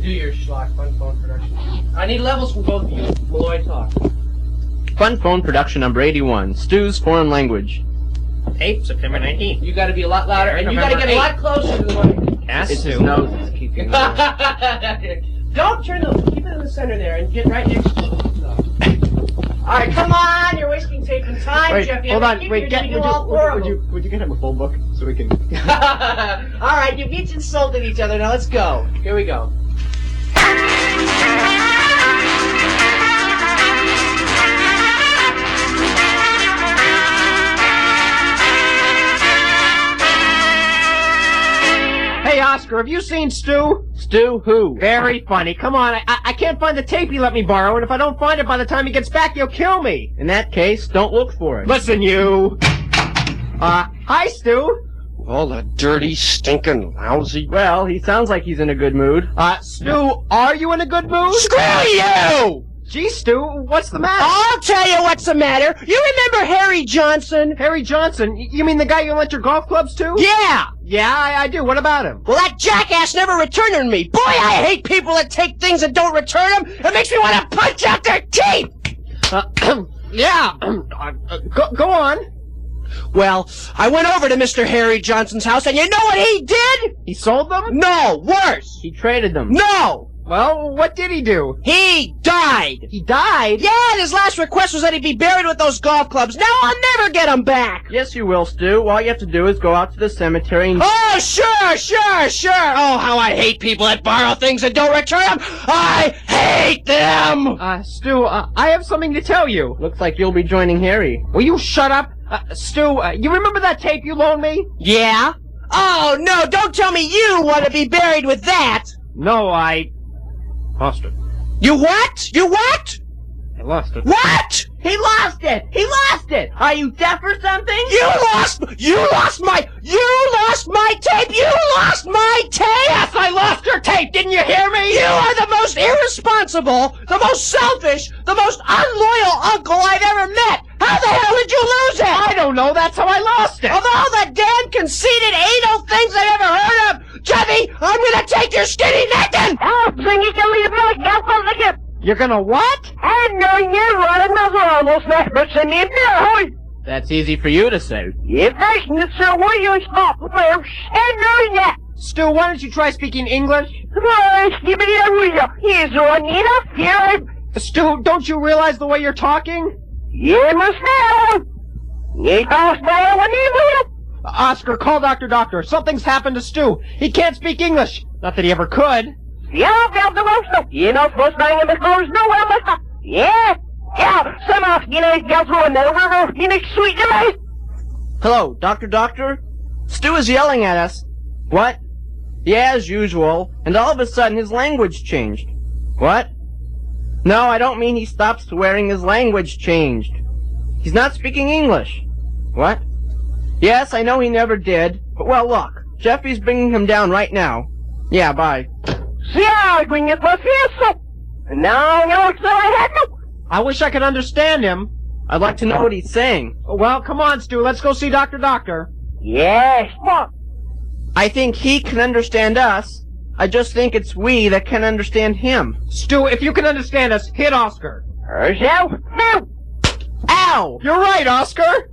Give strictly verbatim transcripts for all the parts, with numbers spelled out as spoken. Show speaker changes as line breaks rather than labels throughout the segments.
Do your schlock, Fun Phone Production. I need levels from both of you. Malloy, talk.
Fun Phone Production number eighty-one, Stu's Foreign Language.
Tape, September nineteenth.
You gotta be a lot louder, and you gotta get a lot closer to the mic.
Cast
It's his
Stu.
nose that's keeping me.
Don't turn the... Keep it in the center there, and get right next to it. Alright, come on! You're wasting tape and time,
Wait,
Jeff. You
hold
have
on,
to
wait,
keep
get,
your-
would
do
you,
all four
would,
of
you,
them.
would you get him a full book so we can...
Alright, you've each insulted each other, now let's go. Here we go.
Hey, Oscar, have you seen Stu?
Stu who?
Very funny. Come on, I, I, I can't find the tape he let me borrow, and if I don't find it by the time he gets back, he'll kill me.
In that case, don't look for it.
Listen, you. Uh, hi, Stu.
All the dirty, stinking, lousy...
Well, he sounds like he's in a good mood.
Uh, Stu, are you in a good mood?
Screw you!
Gee, Stu, what's the matter?
I'll tell you what's the matter. You remember Harry Johnson?
Harry Johnson? Y- You mean the guy you lent your golf clubs to?
Yeah!
Yeah, I, I do. What about him?
Well, that jackass never returned them to me. Boy, I hate people that take things and don't return them. It makes me want to punch out their teeth!
Uh, yeah. uh, go, go on.
Well, I went over to Mister Harry Johnson's house, and you know what he did?
He sold them?
No, worse.
He traded them.
No!
Well, what did he do?
He died!
He died?
Yeah, and his last request was that he be buried with those golf clubs. Now I'll never get them back!
Yes, you will, Stu. All you have to do is go out to the cemetery and...
Oh, sure, sure, sure! Oh, how I hate people that borrow things and don't return them! I hate them!
Uh, Stu, uh, I have something to tell you.
Looks like you'll be joining Harry.
Will you shut up? Uh, Stu, uh, you remember that tape you loaned me?
Yeah? Oh, no, don't tell me you want to be buried with that!
No, I... lost it.
You what? You what?
I lost it.
What?
He lost it! He lost it! Are you deaf or something?
You lost, you lost my, you lost my tape! You lost my tape!
Yes, I lost your tape! Didn't you hear me?
You are the most irresponsible, the most selfish, the most unloyal uncle I've ever met! How the hell did you lose it?
I don't know, that's how I lost it!
Of all the damn conceited anal things I've ever heard of, Jeffy, I'm gonna take your skinny necking!
You're gonna what?
That's easy for you to say.
Stu, why don't you try speaking English? Stu, don't you realize the way you're talking? Oscar, call Doctor Doctor. Something's happened to Stu. He can't speak English. Not that he ever could.
Hello, Doctor Doctor? Stu is yelling at us. What? Yeah, as usual. And all of a sudden his language changed. What? No, I don't mean he stopped swearing. His language changed. He's not speaking English. What? Yes, I know he never did. But well, look. Jeffy's bringing him down right now. Yeah, bye.
I wish I could understand him.
I'd like to know what he's saying.
Well, come on, Stu. Let's go see Doctor Doctor.
I think he can understand us. I just think it's we that can understand him.
Stu, if you can understand us, hit Oscar.
Ow!
You're right, Oscar.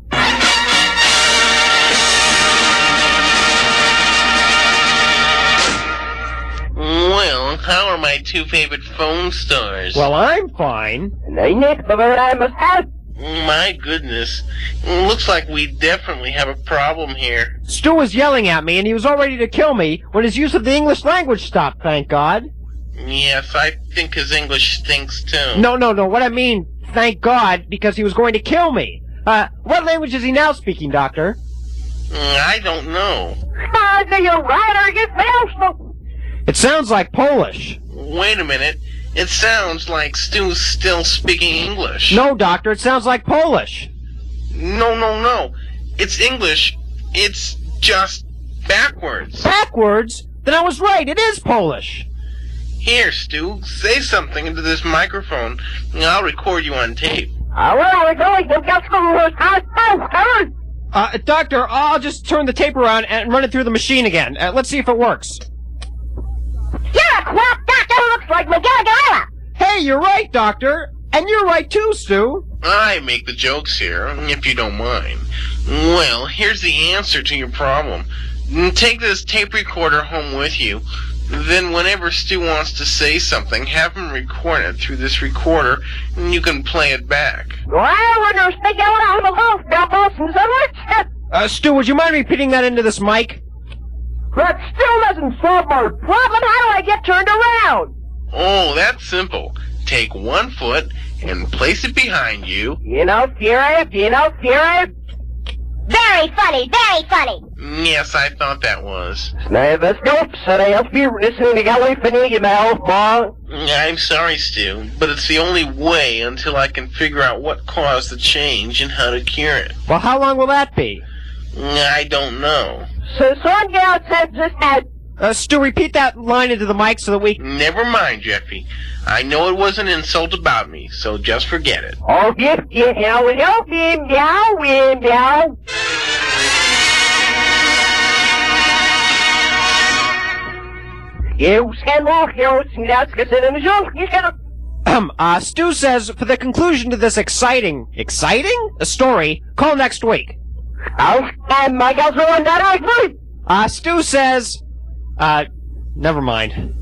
Well, how are my two favorite phone stars?
Well, I'm fine.
My goodness. Looks like we definitely have a problem here.
Stu was yelling at me, and he was all ready to kill me when his use of the English language stopped, thank God.
Yes, I think his English stinks too.
No, no, no. What I mean, thank God, because he was going to kill me. Uh, what language is he now speaking, Doctor?
Mm, I don't know.
It sounds like Polish.
Wait a minute. It sounds like Stu's still speaking English.
No, Doctor, it sounds like Polish.
No, no, no. It's English. It's just backwards.
Backwards? Then I was right, it is Polish.
Here, Stu, say something into this microphone, and I'll record you on tape.
Uh, Doctor, I'll just turn the tape around and run it through the machine again. Uh, let's see if it works.
Yeah, quack, doctor!
right, Doctor. And you're right, too, Stu.
I make the jokes here, if you don't mind. Well, here's the answer to your problem. Take this tape recorder home with you. Then whenever Stu wants to say something, have him record it through this recorder, and you can play it back.
Uh, Stu, would you mind repeating that into this mic?
That still doesn't solve my problem. How do I get turned around?
Oh, that's simple. Take one foot and place it behind you.
You know, Fury, you know, Fury.
Very funny, very funny.
Yes, I thought that was. I'm sorry, Stu, but it's the only way until I can figure out what caused the change and how to cure it.
Well, how long will that be?
I don't know.
So someone get outside this head.
Uh, Stu, repeat that line into the mic so that we...
Never mind, Jeffy. I know it was an insult about me, so just forget it.
Oh, yeah, yeah, yeah, yeah, meow, meow, meow. You can walk, you see that's because in the junk, you can...
Um, uh, Stu says, for the conclusion to this exciting... Exciting? A story, call next week.
Oh, and my girl's going that I
Uh, Stu says... Uh, never mind.